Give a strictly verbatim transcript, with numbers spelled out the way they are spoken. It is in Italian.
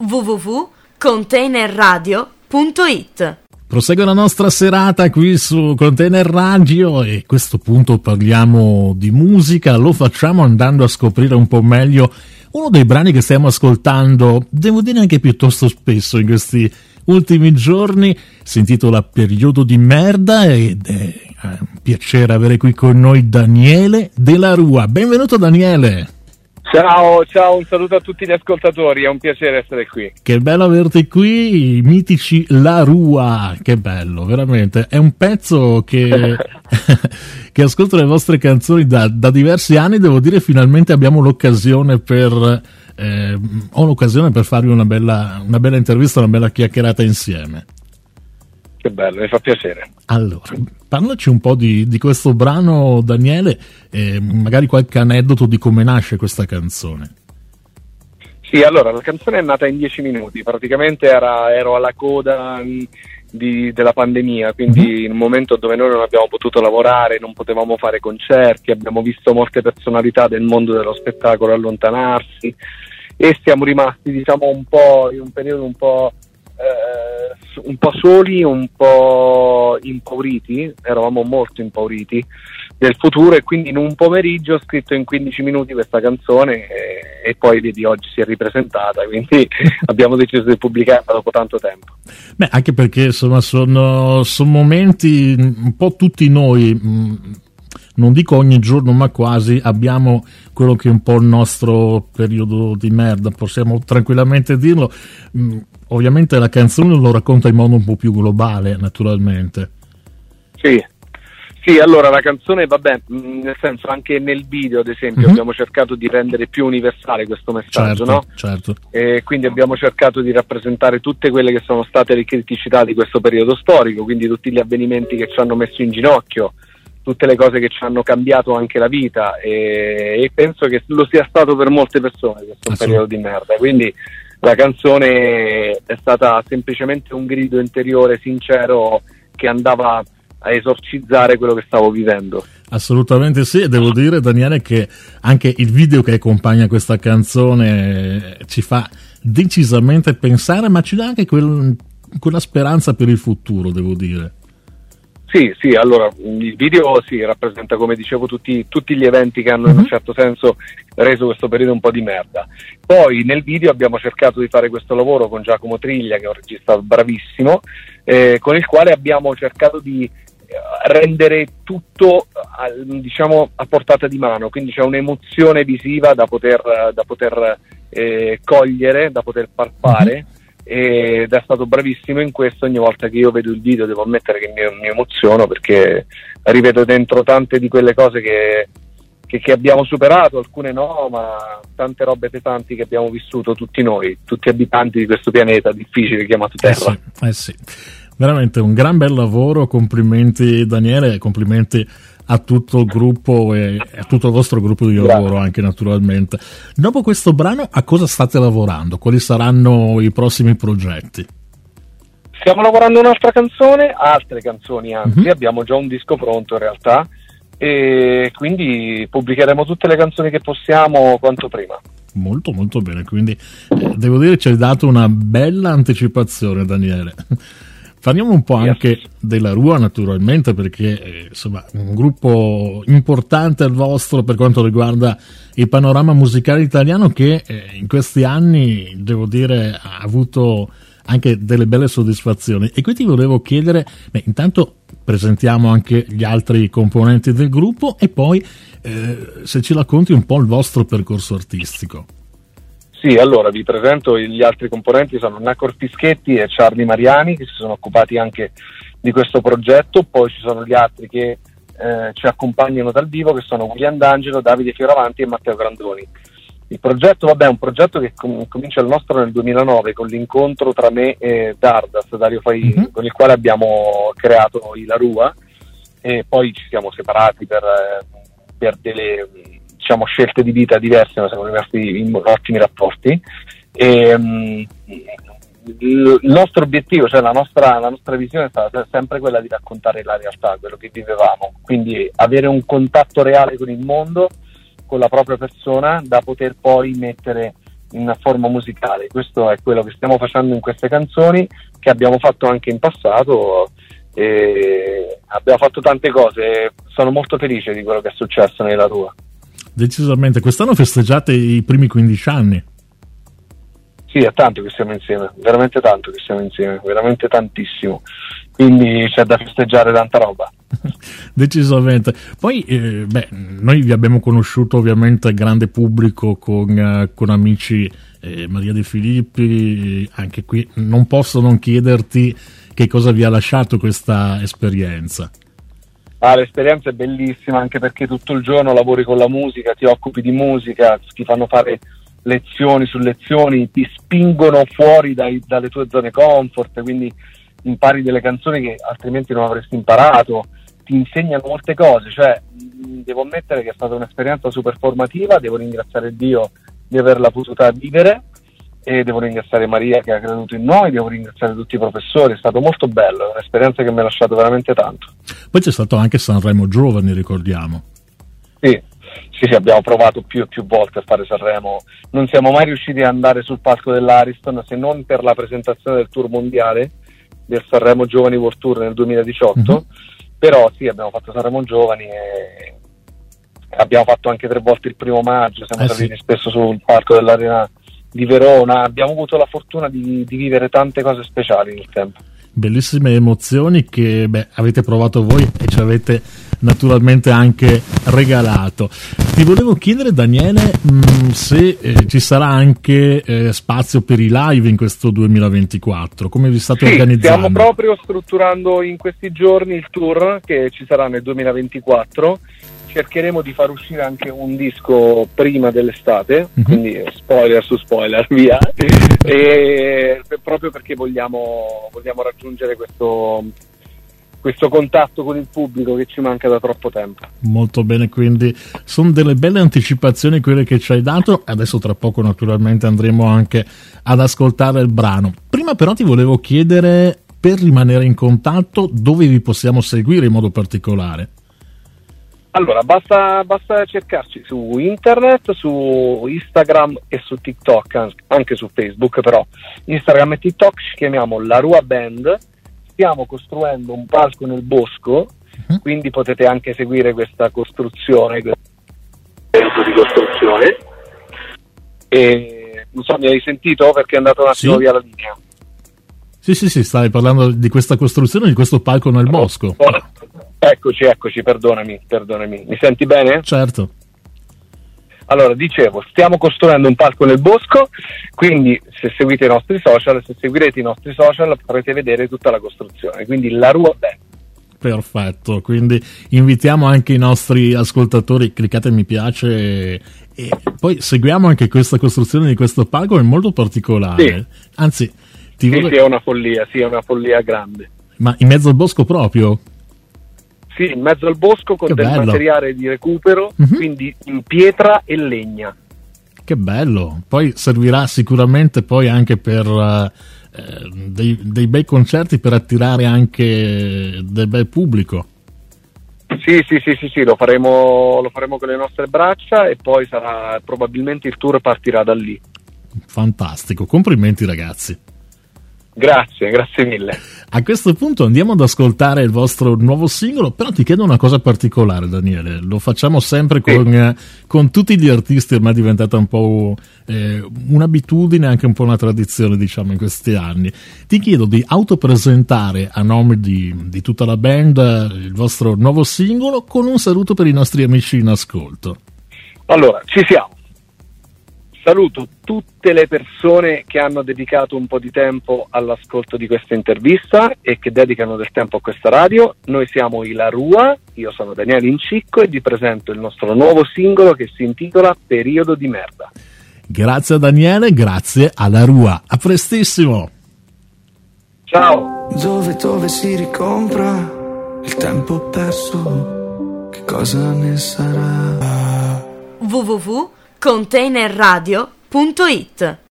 w w w punto container radio punto it. Prosegue la nostra serata qui su Container Radio e a questo punto parliamo di musica, lo facciamo andando a scoprire un po' meglio uno dei brani che stiamo ascoltando, devo dire anche piuttosto spesso in questi ultimi giorni. Si intitola Periodo di merda ed è un piacere avere qui con noi Daniele Della Rua. Benvenuto Daniele! Ciao, ciao, un saluto a tutti gli ascoltatori, è un piacere essere qui. Che bello averti qui, i mitici La Rua, che bello, veramente. È un pezzo che, che ascolto le vostre canzoni da, da diversi anni, devo dire finalmente abbiamo l'occasione per, eh, ho l'occasione per farvi una bella, una bella intervista, una bella chiacchierata insieme. Che bello, mi fa piacere. Allora, parlaci un po' di, di questo brano, Daniele, e magari qualche aneddoto di come nasce questa canzone. Sì, allora, la canzone è nata in dieci minuti, praticamente era, ero alla coda di, della pandemia, quindi mm-hmm. in un momento dove noi non abbiamo potuto lavorare, non potevamo fare concerti, abbiamo visto molte personalità del mondo dello spettacolo allontanarsi e siamo rimasti, diciamo, un po' in un periodo un po'... Eh, un po' soli, un po' impauriti, eravamo molto impauriti del futuro e quindi in un pomeriggio ho scritto in quindici minuti questa canzone e, e poi vedi oggi si è ripresentata, quindi abbiamo deciso di pubblicarla dopo tanto tempo. Beh, anche perché insomma sono, sono momenti un po' tutti noi, mh, non dico ogni giorno ma quasi, abbiamo quello che è un po' il nostro periodo di merda, possiamo tranquillamente dirlo. Mh, ovviamente la canzone lo racconta in modo un po' più globale, naturalmente. Sì, sì, allora la canzone, vabbè, nel senso anche nel video, ad esempio, mm-hmm. abbiamo cercato di rendere più universale questo messaggio, certo, no? Certo. E quindi abbiamo cercato di rappresentare tutte quelle che sono state le criticità di questo periodo storico, quindi tutti gli avvenimenti che ci hanno messo in ginocchio, tutte le cose che ci hanno cambiato anche la vita e, e penso che lo sia stato per molte persone questo un periodo di merda, quindi la canzone è stata semplicemente un grido interiore sincero che andava a esorcizzare quello che stavo vivendo. Assolutamente sì, e devo dire Daniele che anche il video che accompagna questa canzone ci fa decisamente pensare, ma ci dà anche quel, quella speranza per il futuro, devo dire. Sì, sì, allora il video sì, rappresenta, come dicevo, tutti, tutti gli eventi che hanno in un certo senso reso questo periodo un po' di merda. Poi nel video abbiamo cercato di fare questo lavoro con Giacomo Triglia, che è un regista bravissimo, eh, con il quale abbiamo cercato di rendere tutto diciamo a portata di mano, quindi c'è un'emozione visiva da poter, da poter eh, cogliere, da poter palpare. Ed è stato bravissimo in questo. Ogni volta che io vedo il video devo ammettere che mi, mi emoziono perché rivedo dentro tante di quelle cose che, che, che abbiamo superato, alcune no, ma tante robe pesanti che abbiamo vissuto tutti noi, tutti abitanti di questo pianeta difficile chiamato Terra. Eh sì, eh sì. Veramente un gran bel lavoro, complimenti Daniele, complimenti a tutto il gruppo e a tutto il vostro gruppo di lavoro. Grazie. Anche naturalmente. Dopo questo brano a cosa state lavorando? Quali saranno i prossimi progetti? Stiamo lavorando un'altra canzone, altre canzoni anzi, mm-hmm. abbiamo già un disco pronto in realtà e quindi pubblicheremo tutte le canzoni che possiamo quanto prima. Molto molto bene, quindi eh, devo dire ci hai dato una bella anticipazione Daniele. Parliamo un po' anche yes. della Rua naturalmente perché eh, insomma un gruppo importante il vostro per quanto riguarda il panorama musicale italiano che eh, in questi anni devo dire ha avuto anche delle belle soddisfazioni e qui ti volevo chiedere, beh, intanto presentiamo anche gli altri componenti del gruppo e poi eh, se ci racconti un po' il vostro percorso artistico. Sì, allora vi presento gli altri componenti, sono Nacor Fischetti e Charlie Mariani che si sono occupati anche di questo progetto, poi ci sono gli altri che eh, ci accompagnano dal vivo che sono William D'Angelo, Davide Fioravanti e Matteo Grandoni. Il progetto, vabbè, è un progetto che com- comincia il nostro nel duemilanove con l'incontro tra me e Dardas, Dario Faini, mm-hmm. con il quale abbiamo creato La Rua e poi ci siamo separati per, per delle... diciamo scelte di vita diverse, ma siamo rimasti in ottimi rapporti e um, il nostro obiettivo, cioè la nostra, la nostra visione è stata sempre quella di raccontare la realtà, quello che vivevamo, quindi avere un contatto reale con il mondo, con la propria persona, da poter poi mettere in forma musicale. Questo è quello che stiamo facendo in queste canzoni, che abbiamo fatto anche in passato, e abbiamo fatto tante cose. Sono molto felice di quello che è successo nella Rua. Decisamente. Quest'anno festeggiate i primi quindici anni. Sì, è tanto che siamo insieme, veramente tanto che siamo insieme, veramente tantissimo, quindi c'è da festeggiare tanta roba. Decisamente. Poi eh, beh, noi vi abbiamo conosciuto ovviamente grande pubblico con, eh, con amici eh, Maria De Filippi, anche qui non posso non chiederti che cosa vi ha lasciato questa esperienza. Ah, l'esperienza è bellissima, anche perché tutto il giorno lavori con la musica, ti occupi di musica, ti fanno fare lezioni su lezioni, ti spingono fuori dai, dalle tue zone comfort, quindi impari delle canzoni che altrimenti non avresti imparato, ti insegnano molte cose. Cioè, devo ammettere che è stata un'esperienza super formativa, devo ringraziare Dio di averla potuta vivere, e devo ringraziare Maria che ha creduto in noi, devo ringraziare tutti i professori, è stato molto bello, è un'esperienza che mi ha lasciato veramente tanto. Poi c'è stato anche Sanremo Giovani, ricordiamo. Sì, sì, sì, abbiamo provato più e più volte a fare Sanremo, non siamo mai riusciti ad andare sul palco dell'Ariston, se non per la presentazione del tour mondiale del Sanremo Giovani World Tour nel duemiladiciotto, uh-huh. Però sì, abbiamo fatto Sanremo Giovani e abbiamo fatto anche tre volte il primo maggio, siamo eh saliti sì. spesso sul palco dell'Arena di Verona, abbiamo avuto la fortuna di, di vivere tante cose speciali nel tempo. Bellissime emozioni che beh, avete provato voi e ci avete naturalmente anche regalato. Ti volevo chiedere, Daniele, mh, se eh, ci sarà anche eh, spazio per i live in questo duemilaventiquattro, come vi state sì, organizzando? Stiamo proprio strutturando in questi giorni il tour che ci sarà nel duemilaventiquattro. Cercheremo di far uscire anche un disco prima dell'estate, uh-huh. Quindi spoiler su spoiler, via, e proprio perché vogliamo, vogliamo raggiungere questo, questo contatto con il pubblico che ci manca da troppo tempo. Molto bene, quindi sono delle belle anticipazioni quelle che ci hai dato. Adesso tra poco naturalmente andremo anche ad ascoltare il brano. Prima però ti volevo chiedere, per rimanere in contatto, dove vi possiamo seguire in modo particolare? Allora, basta, basta cercarci su internet, su Instagram e su TikTok, anche su Facebook, però Instagram e TikTok ci chiamiamo La Rua Band. Stiamo costruendo un palco nel bosco, uh-huh. Quindi potete anche seguire questa costruzione, questo di costruzione. E non so, mi hai sentito perché è andato un attimo sì. via la linea? Sì, sì, sì, stai parlando di questa costruzione, di questo palco nel oh, bosco. Oh. Eccoci, eccoci, perdonami, perdonami. Mi senti bene? Certo. Allora, dicevo, stiamo costruendo un palco nel bosco, quindi se seguite i nostri social, se seguirete i nostri social potrete vedere tutta la costruzione, quindi La Rua Band. Perfetto, quindi invitiamo anche i nostri ascoltatori, cliccate mi piace e, e poi seguiamo anche questa costruzione di questo palco, è molto particolare. Sì. Anzi, ti sì, vole... sì, è una follia, sì, è una follia grande. Ma in mezzo al bosco proprio? Sì, in mezzo al bosco con che del bello. Materiale di recupero, uh-huh. Quindi in pietra e legna. Che bello, poi servirà sicuramente poi anche per uh, dei, dei bei concerti, per attirare anche del bel pubblico. Sì, sì, sì, sì, sì, lo faremo, lo faremo con le nostre braccia e poi sarà, probabilmente il tour partirà da lì. Fantastico, complimenti ragazzi. Grazie, grazie mille. A questo punto andiamo ad ascoltare il vostro nuovo singolo, però ti chiedo una cosa particolare, Daniele, lo facciamo sempre con, sì. eh, con tutti gli artisti, ormai è diventata un po' eh, un'abitudine, anche un po' una tradizione diciamo in questi anni. Ti chiedo di autopresentare a nome di, di tutta la band il vostro nuovo singolo con un saluto per i nostri amici in ascolto. Allora, ci siamo. Saluto tutte le persone che hanno dedicato un po' di tempo all'ascolto di questa intervista e che dedicano del tempo a questa radio. Noi siamo i La Rua, io sono Daniele Incicco e vi presento il nostro nuovo singolo che si intitola Periodo di merda. Grazie a Daniele, grazie alla Rua. A prestissimo! Ciao! Dove dove si ricompra il tempo perso, che cosa ne sarà? w w w punto container radio punto it